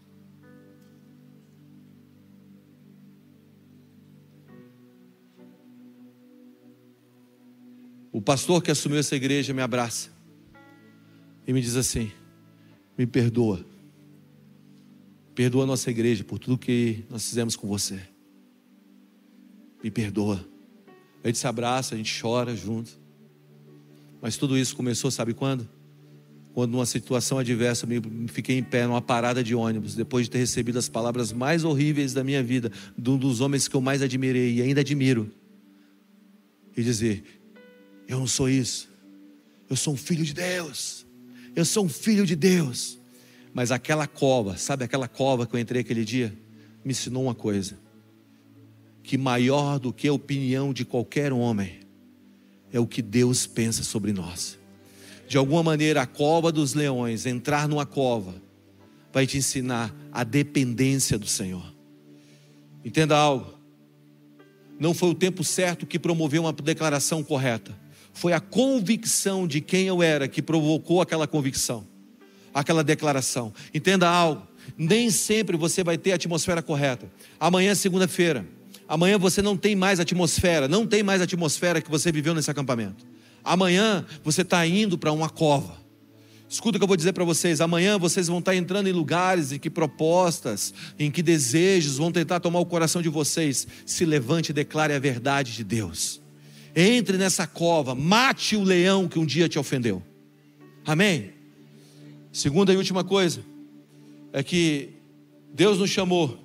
B: O pastor que assumiu essa igreja me abraça e me diz assim: me perdoa. Perdoa a nossa igreja por tudo que nós fizemos com você. Me perdoa. A gente se abraça, a gente chora junto. Mas tudo isso começou, sabe quando? quando numa situação adversa eu me fiquei em pé numa parada de ônibus, depois de ter recebido as palavras mais horríveis da minha vida, de um dos homens que eu mais admirei e ainda admiro, e dizer: eu não sou isso, eu sou um filho de Deus, eu sou um filho de Deus. Mas aquela cova, sabe aquela cova que eu entrei aquele dia, me ensinou uma coisa, que maior do que a opinião de qualquer homem é o que Deus pensa sobre nós. De alguma maneira, a cova dos leões, entrar numa cova, vai te ensinar a dependência do Senhor. Entenda algo: não foi o tempo certo que promoveu uma declaração correta, foi a convicção de quem eu era que provocou aquela convicção, aquela declaração. Entenda algo: nem sempre você vai ter a atmosfera correta. Amanhã é segunda-feira, amanhã você não tem mais atmosfera, não tem mais a atmosfera que você viveu nesse acampamento. Amanhã você está indo para uma cova. Escuta o que eu vou dizer para vocês: amanhã vocês vão estar entrando em lugares em que propostas, em que desejos vão tentar tomar o coração de vocês. Se levante e declare a verdade de Deus. Entre nessa cova, mate o leão que um dia te ofendeu. Amém? Segunda e última coisa é que Deus nos chamou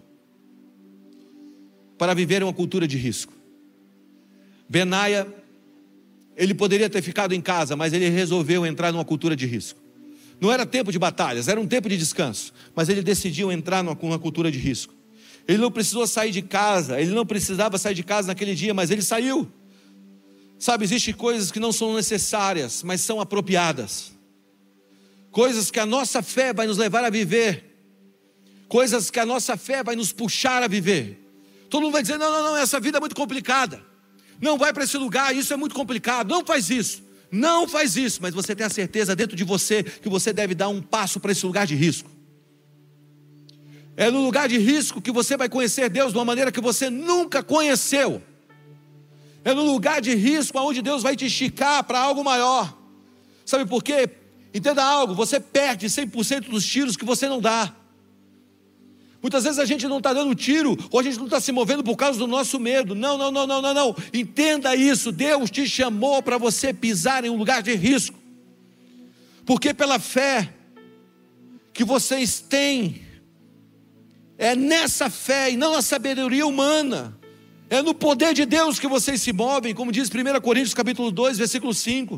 B: para viver uma cultura de risco. Benaia, ele poderia ter ficado em casa, mas ele resolveu entrar numa cultura de risco. Não era tempo de batalhas, era um tempo de descanso, mas ele decidiu entrar numa, numa cultura de risco. Ele não precisou sair de casa, ele não precisava sair de casa naquele dia, mas ele saiu. Sabe, existem coisas que não são necessárias, mas são apropriadas. Coisas que a nossa fé vai nos levar a viver. Coisas que a nossa fé vai nos puxar a viver. Todo mundo vai dizer: não, não, não, essa vida é muito complicada. Não vai para esse lugar, isso é muito complicado. Não faz isso, não faz isso. Mas você tem a certeza dentro de você que você deve dar um passo para esse lugar de risco. É no lugar de risco que você vai conhecer Deus de uma maneira que você nunca conheceu. É no lugar de risco onde Deus vai te esticar para algo maior. Sabe por quê? Entenda algo: você perde cem por cento dos tiros que você não dá. Muitas vezes a gente não está dando tiro, ou a gente não está se movendo por causa do nosso medo. Não, não, não, não, não, não. Entenda isso: Deus te chamou para você pisar em um lugar de risco. Porque pela fé que vocês têm, é nessa fé e não na sabedoria humana, é no poder de Deus que vocês se movem, como diz primeira Coríntios capítulo dois, versículo cinco.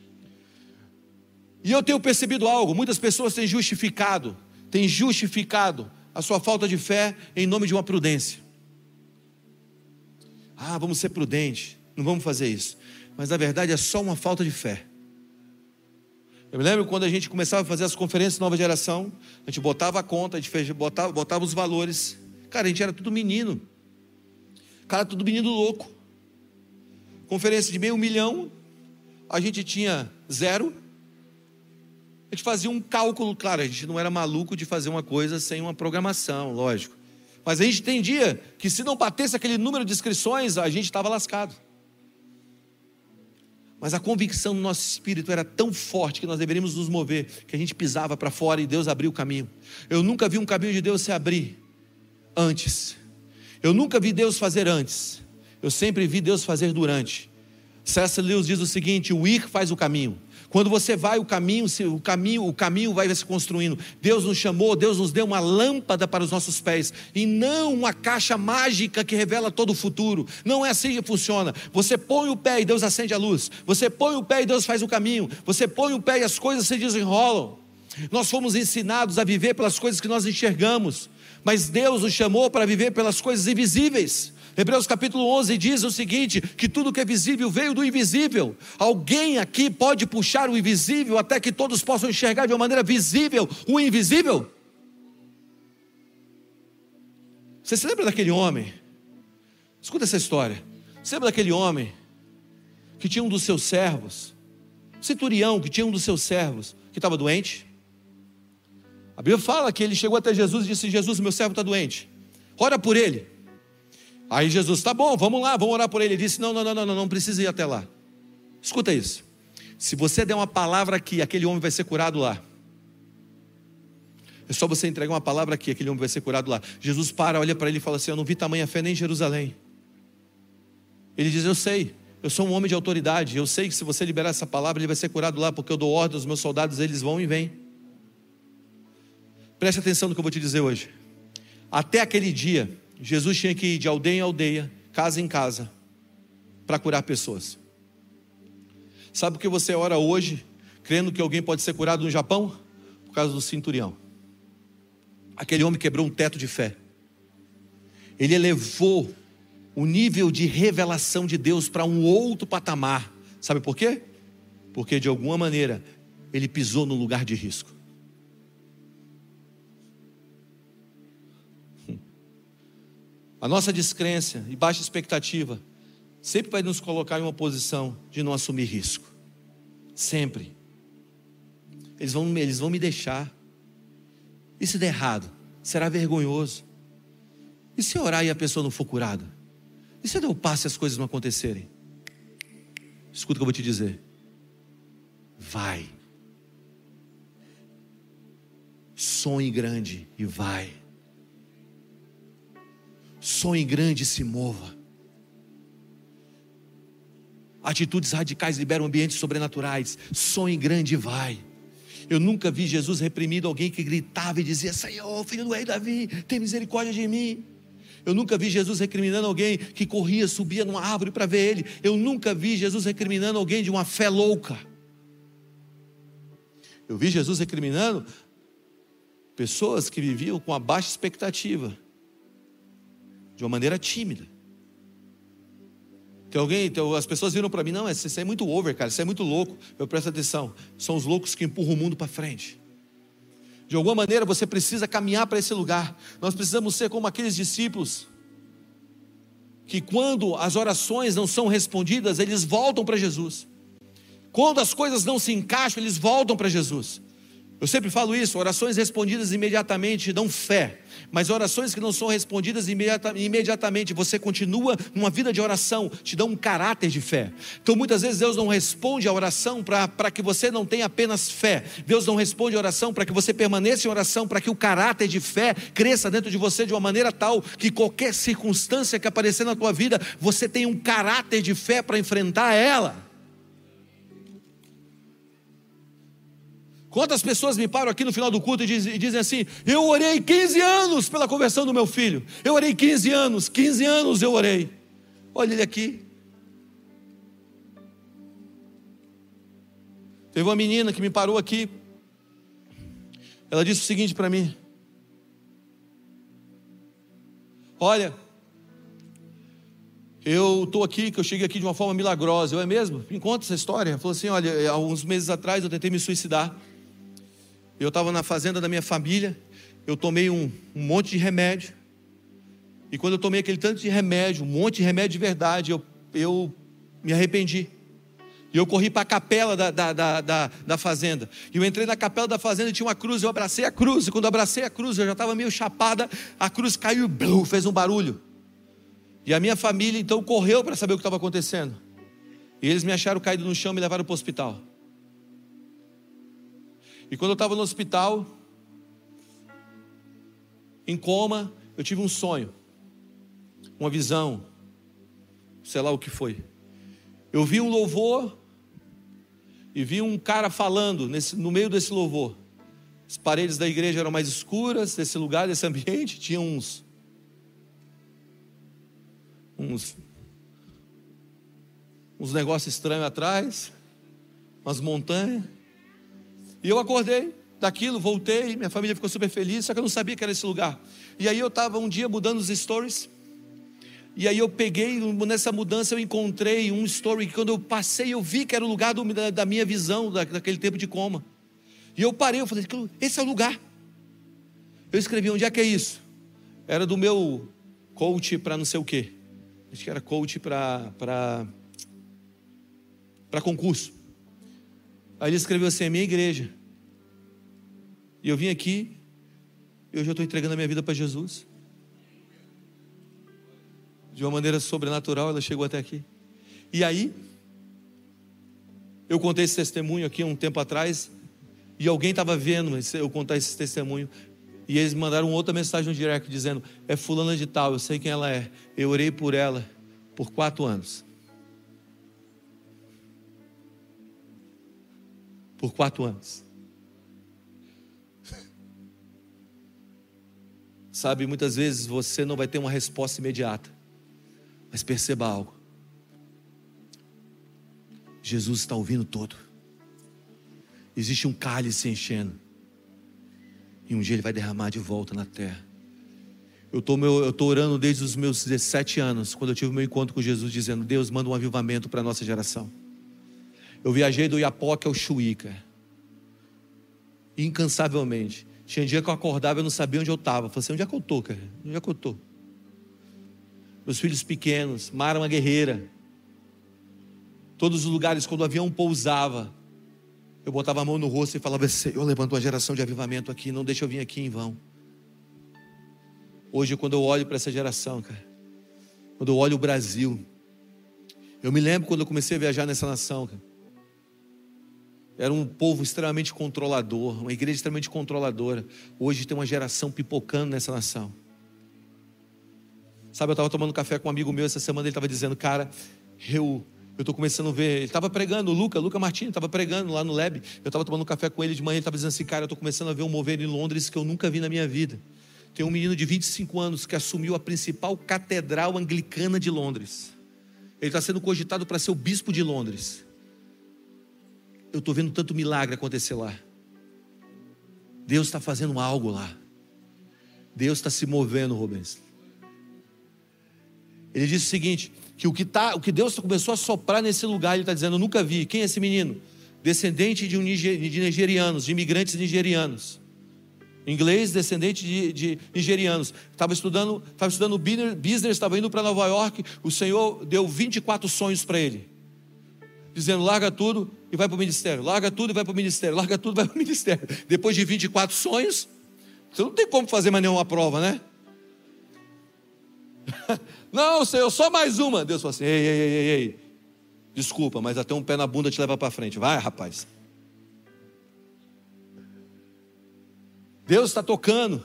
B: E eu tenho percebido algo: muitas pessoas têm justificado, têm justificado a sua falta de fé em nome de uma prudência. Ah, vamos ser prudentes, não vamos fazer isso. Mas na verdade é só uma falta de fé. Eu me lembro quando a gente começava a fazer as conferências Nova Geração, a gente botava a conta, a gente fez, botava, botava os valores. Cara, a gente era tudo menino. Cara, tudo menino louco. Conferência de meio milhão, a gente tinha zero. A gente fazia um cálculo, claro, a gente não era maluco de fazer uma coisa sem uma programação, lógico. Mas a gente entendia que se não batesse aquele número de inscrições, a gente estava lascado. Mas a convicção do nosso espírito era tão forte que nós deveríamos nos mover, que a gente pisava para fora e Deus abriu o caminho. Eu nunca vi um caminho de Deus se abrir antes. Eu nunca vi Deus fazer antes. Eu sempre vi Deus fazer durante. C S Lewis diz o seguinte: o ir faz o caminho. Quando você vai, o caminho, o caminho, o caminho vai se construindo. Deus nos chamou, Deus nos deu uma lâmpada para os nossos pés, e não uma caixa mágica que revela todo o futuro. Não é assim que funciona. Você põe o pé e Deus acende a luz. Você põe o pé e Deus faz o caminho. Você põe o pé e as coisas se desenrolam. Nós fomos ensinados a viver pelas coisas que nós enxergamos, mas Deus nos chamou para viver pelas coisas invisíveis. Hebreus capítulo onze diz o seguinte: que tudo que é visível veio do invisível. Alguém aqui pode puxar o invisível até que todos possam enxergar de uma maneira visível o invisível? Você se lembra daquele homem? Escuta essa história. Você lembra daquele homem que tinha um dos seus servos, centurião que tinha um dos seus servos que estava doente? A Bíblia fala que ele chegou até Jesus e disse: Jesus, meu servo está doente, ora por ele. Aí Jesus: tá bom, vamos lá, vamos orar por ele. Ele disse: não, não, não, não, não, não precisa ir até lá. Escuta isso: se você der uma palavra aqui, aquele homem vai ser curado lá. É só você entregar uma palavra aqui, aquele homem vai ser curado lá. Jesus para, olha para ele e fala assim: eu não vi tamanha fé nem em Jerusalém. Ele diz: eu sei, Eu sou um homem de autoridade. Eu sei que se você liberar essa palavra, ele vai ser curado lá, porque eu dou ordem aos meus soldados, eles vão e vêm. Preste atenção no que eu vou te dizer hoje. Até aquele dia, Jesus tinha que ir de aldeia em aldeia, casa em casa, para curar pessoas. Sabe por que você ora hoje, crendo que alguém pode ser curado no Japão? Por causa do centurião. Aquele homem quebrou um teto de fé. Ele elevou o nível de revelação de Deus para um outro patamar. Sabe por quê? Porque de alguma maneira ele pisou no lugar de risco. A nossa descrença e baixa expectativa sempre vai nos colocar em uma posição de não assumir risco. Sempre. Eles vão, eles vão me deixar. E se der errado? Será vergonhoso. E se orar e a pessoa não for curada? E se eu der o passo e as coisas não acontecerem? Escuta o que eu vou te dizer. Vai. Sonhe grande e vai. Sonhe grande e se mova. Atitudes radicais liberam ambientes sobrenaturais. Sonhe grande e vai. Eu nunca vi Jesus reprimindo alguém que gritava e dizia: Senhor, filho do rei Davi, tem misericórdia de mim. Eu nunca vi Jesus recriminando alguém que corria, subia numa árvore para ver ele. Eu nunca vi Jesus recriminando alguém de uma fé louca. Eu vi Jesus recriminando pessoas que viviam com a baixa expectativa, de uma maneira tímida. Tem alguém, então, as pessoas viram para mim: não, isso é muito over, cara, isso é muito louco. Eu presto atenção, são os loucos que empurram o mundo para frente. De alguma maneira você precisa caminhar para esse lugar. Nós precisamos ser como aqueles discípulos que, quando as orações não são respondidas, eles voltam para Jesus. Quando as coisas não se encaixam, eles voltam para Jesus. Eu sempre falo isso: orações respondidas imediatamente dão fé, mas orações que não são respondidas imediata, imediatamente, você continua numa vida de oração, te dão um caráter de fé. Então muitas vezes Deus não responde a oração para que você não tenha apenas fé. Deus não responde a oração para que você permaneça em oração, para que o caráter de fé cresça dentro de você de uma maneira tal que qualquer circunstância que aparecer na tua vida, você tenha um caráter de fé para enfrentar ela. Quantas pessoas me param aqui no final do culto e dizem, e dizem assim: eu orei quinze anos pela conversão do meu filho. Eu orei quinze anos, quinze anos eu orei. Olha ele aqui. Teve uma menina que me parou aqui. Ela disse o seguinte para mim: olha, eu estou aqui, que eu cheguei aqui de uma forma milagrosa. Eu: é mesmo? Me conta essa história. Ela falou assim: olha, há uns meses atrás eu tentei me suicidar. Eu estava na fazenda da minha família. Eu tomei um, um monte de remédio. E quando eu tomei aquele tanto de remédio, um monte de remédio de verdade, eu, eu me arrependi. E eu corri para a capela da, da, da, da, da fazenda. E eu entrei na capela da fazenda e tinha uma cruz. Eu abracei a cruz. E quando eu abracei a cruz, eu já estava meio chapada. A cruz caiu e blum, fez um barulho. E a minha família então correu para saber o que estava acontecendo. E eles me acharam caído no chão e me levaram para o hospital. E quando eu estava no hospital, em coma, eu tive um sonho, uma visão, sei lá o que foi. Eu vi um louvor e vi um cara falando nesse, no meio desse louvor. As paredes da igreja eram mais escuras, desse lugar, desse ambiente, tinha uns... uns, uns negócios estranhos atrás, umas montanhas. E eu acordei daquilo, voltei, minha família ficou super feliz, só que eu não sabia que era esse lugar. E aí eu estava um dia mudando os stories, e aí eu peguei, nessa mudança eu encontrei um story que quando eu passei, eu vi que era o lugar do, da, da minha visão, da, daquele tempo de coma. E eu parei, eu falei: esse é o lugar. Eu escrevi: onde é que é isso? Era do meu coach para não sei o quê. Acho que era coach para para para concurso. Aí ele escreveu assim: a minha igreja. E eu vim aqui, eu já estou entregando a minha vida para Jesus. De uma maneira sobrenatural, ela chegou até aqui. E aí, eu contei esse testemunho aqui um tempo atrás, e alguém estava vendo eu contar esse testemunho, e eles me mandaram outra mensagem no direct dizendo: é fulana de tal, eu sei quem ela é, eu orei por ela por quatro anos. por quatro anos. Sabe, muitas vezes você não vai ter uma resposta imediata, mas perceba algo: Jesus está ouvindo todo. Existe um cálice enchendo, e um dia Ele vai derramar de volta na terra. Eu estou eu estou orando desde os meus dezessete anos, quando eu tive o meu encontro com Jesus, dizendo: Deus, manda um avivamento para a nossa geração. Eu viajei do Iapoque ao Chuí, cara, incansavelmente. Tinha dia que eu acordava e eu não sabia onde eu estava. Falei assim: onde é que eu estou, cara? Onde é que eu estou? Meus filhos pequenos, Mara, uma guerreira. Todos os lugares, quando o avião pousava, eu botava a mão no rosto e falava: Senhor, levanta uma geração de avivamento aqui, não deixa eu vir aqui em vão. Hoje, quando eu olho para essa geração, cara, quando eu olho o Brasil, eu me lembro quando eu comecei a viajar nessa nação, cara, era um povo extremamente controlador, uma igreja extremamente controladora. Hoje tem uma geração pipocando nessa nação. Sabe, eu estava tomando café com um amigo meu essa semana, ele estava dizendo: cara, eu eu estou começando a ver, ele estava pregando, o Luca, Luca Martins, estava pregando lá no Lab, eu estava tomando café com ele de manhã, ele estava dizendo assim: cara, eu estou começando a ver um mover em Londres que eu nunca vi na minha vida. Tem um menino de vinte e cinco anos que assumiu a principal catedral anglicana de Londres. Ele está sendo cogitado para ser o bispo de Londres. Eu estou vendo tanto milagre acontecer lá. Deus está fazendo algo lá. Deus está se movendo, Rubens. Ele disse o seguinte, que o que, tá, o que Deus começou a soprar nesse lugar, Ele está dizendo: eu nunca vi. Quem é esse menino? Descendente de, um niger, de nigerianos, de imigrantes nigerianos. Inglês, descendente de, de nigerianos. Estava estudando, estava estudando business, estava indo para Nova York. O Senhor deu vinte e quatro sonhos para ele, dizendo: larga tudo e vai para o ministério, larga tudo e vai para o ministério, larga tudo e vai para o ministério. Depois de vinte e quatro sonhos, você não tem como fazer mais nenhuma prova, né? Não, Senhor, só mais uma. Deus falou assim: ei, ei, ei, ei, ei. Desculpa, mas até um pé na bunda te leva para frente. Vai, rapaz. Deus está tocando,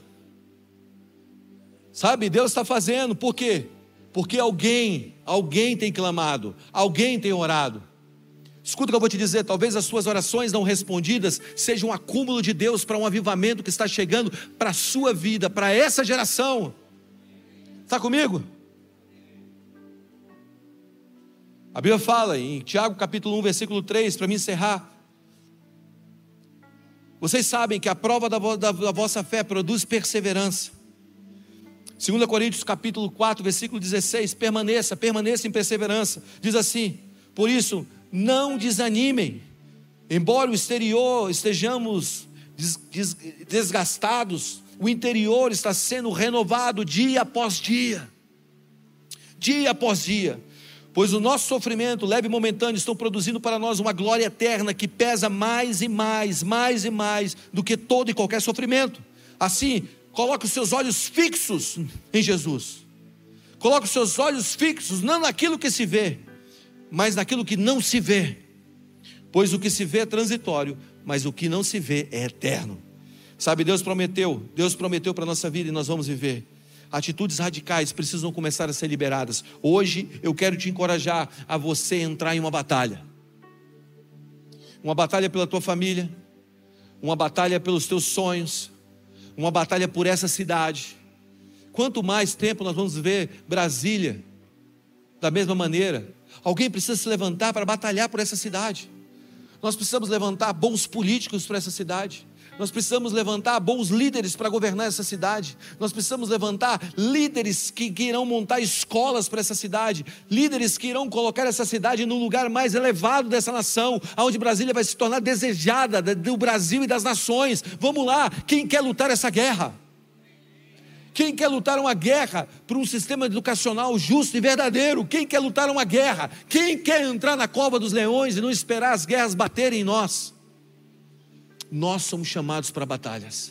B: sabe, Deus está fazendo. Por quê? Porque alguém, alguém tem clamado, alguém tem orado. Escuta o que eu vou te dizer: talvez as suas orações não respondidas sejam um acúmulo de Deus para um avivamento que está chegando para a sua vida, para essa geração. Está comigo? A Bíblia fala em Tiago capítulo um, versículo três, para me encerrar: vocês sabem que a prova da, vo, da, da vossa fé produz perseverança. Segunda Coríntios capítulo quatro, versículo dezesseis, permaneça, permaneça em perseverança. Diz assim: por isso, não desanimem, embora o exterior estejamos des, des, desgastados, o interior está sendo renovado dia após dia, dia após dia. Pois o nosso sofrimento leve e momentâneo estão produzindo para nós uma glória eterna que pesa mais e mais, mais e mais do que todo e qualquer sofrimento. Assim, coloque os seus olhos fixos em Jesus. Coloque os seus olhos fixos não naquilo que se vê, mas naquilo que não se vê. Pois o que se vê é transitório, mas o que não se vê é eterno. Sabe, Deus prometeu, Deus prometeu para a nossa vida e nós vamos viver. Atitudes radicais precisam começar a ser liberadas. Hoje eu quero te encorajar a você entrar em uma batalha. Uma batalha pela tua família, uma batalha pelos teus sonhos, uma batalha por essa cidade. Quanto mais tempo nós vamos ver Brasília da mesma maneira, alguém precisa se levantar para batalhar por essa cidade. Nós precisamos levantar bons políticos para essa cidade. Nós precisamos levantar bons líderes para governar essa cidade. Nós precisamos levantar líderes que, que irão montar escolas para essa cidade. Líderes que irão colocar essa cidade no lugar mais elevado dessa nação, onde Brasília vai se tornar desejada do Brasil e das nações. Vamos lá, quem quer lutar essa guerra? Quem quer lutar uma guerra por um sistema educacional justo e verdadeiro? Quem quer lutar uma guerra? Quem quer entrar na cova dos leões e não esperar as guerras baterem em nós? Nós somos chamados para batalhas.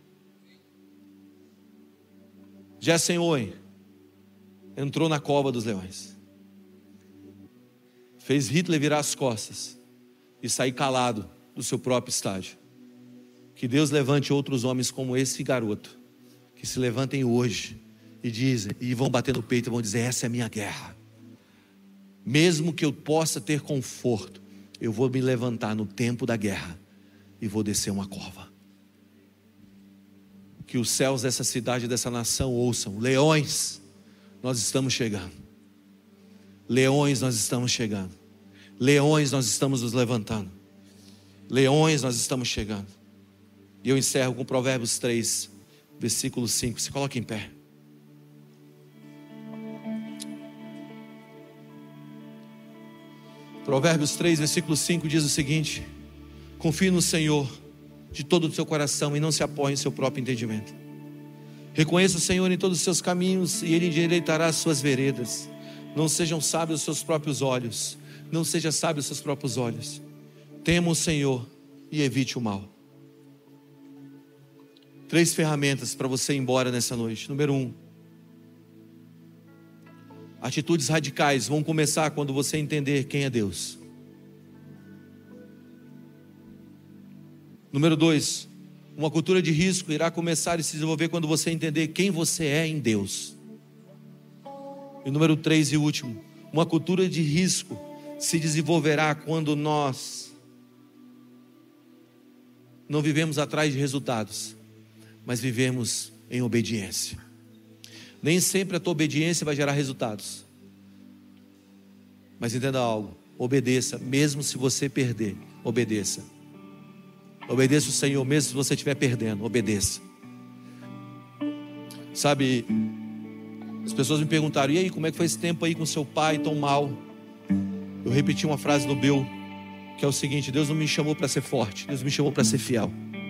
B: Jesse Owens entrou na cova dos leões, fez Hitler virar as costas e sair calado do seu próprio estádio. Que Deus levante outros homens como esse garoto, que se levantem hoje e dizem, e vão bater no peito e vão dizer: essa é a minha guerra. Mesmo que eu possa ter conforto, eu vou me levantar no tempo da guerra e vou descer uma cova. Que os céus dessa cidade, dessa nação ouçam: leões, nós estamos chegando. Leões, nós estamos chegando. Leões, nós estamos nos levantando. Leões, nós estamos chegando. E eu encerro com Provérbios três, versículo cinco. Se coloque em pé. Provérbios três, versículo cinco diz o seguinte: confie no Senhor de todo o seu coração e não se apoie em seu próprio entendimento. Reconheça o Senhor em todos os seus caminhos e Ele endireitará as suas veredas. Não sejam sábios os seus próprios olhos. Não seja sábio os seus próprios olhos. Tema o Senhor e evite o mal. Três ferramentas para você ir embora nessa noite. Número um: atitudes radicais vão começar quando você entender quem é Deus. Número dois: uma cultura de risco irá começar a se desenvolver quando você entender quem você é em Deus. E número três e último: uma cultura de risco se desenvolverá quando nós não vivemos atrás de resultados, mas vivemos em obediência. Nem sempre a tua obediência vai gerar resultados, mas entenda algo: obedeça, mesmo se você perder. Obedeça. Obedeça o Senhor, mesmo se você estiver perdendo. Obedeça. Sabe, as pessoas me perguntaram: e aí, como é que foi esse tempo aí com seu pai tão mal? Eu repeti uma frase do Bill, que é o seguinte: Deus não me chamou para ser forte, Deus me chamou para ser fiel.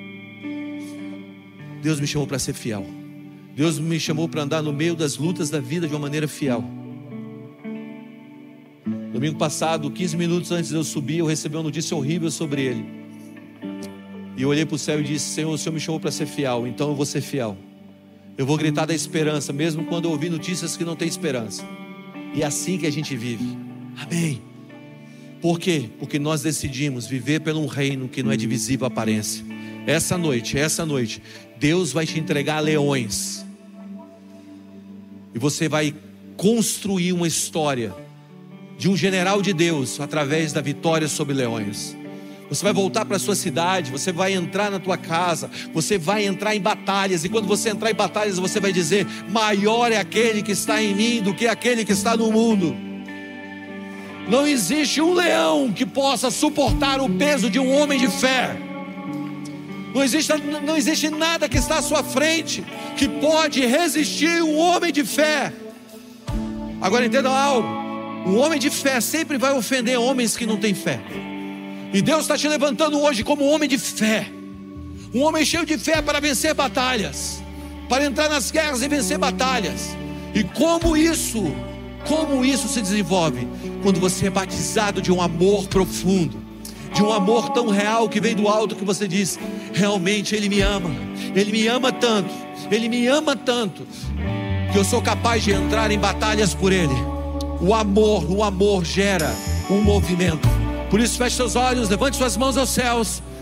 B: Deus me chamou para ser fiel. Deus me chamou para andar no meio das lutas da vida de uma maneira fiel. Domingo passado, quinze minutos antes de eu subir, eu recebi uma notícia horrível sobre ele. E eu olhei para o céu e disse: Senhor, o Senhor me chamou para ser fiel, então eu vou ser fiel. Eu vou gritar da esperança, mesmo quando eu ouvir notícias que não tem esperança. E é assim que a gente vive. Amém. Por quê? Porque nós decidimos viver por um reino que não é de visível aparência. Essa noite, essa noite, Deus vai te entregar leões. E você vai construir uma história de um general de Deus através da vitória sobre leões. Você vai voltar para a sua cidade, você vai entrar na tua casa, você vai entrar em batalhas. E quando você entrar em batalhas, você vai dizer: maior é aquele que está em mim do que aquele que está no mundo. Não existe um leão que possa suportar o peso de um homem de fé. Não existe, não existe nada que está à sua frente que pode resistir um homem de fé. Agora entenda algo: um homem de fé sempre vai ofender homens que não têm fé. E Deus está te levantando hoje como um homem de fé. Um homem cheio de fé para vencer batalhas, para entrar nas guerras e vencer batalhas. E como isso, como isso se desenvolve? Quando você é batizado de um amor profundo, de um amor tão real que vem do alto, que você diz: realmente Ele me ama. Ele me ama tanto, Ele me ama tanto, que eu sou capaz de entrar em batalhas por Ele. O amor, o amor gera um movimento. Por isso feche seus olhos, levante suas mãos aos céus.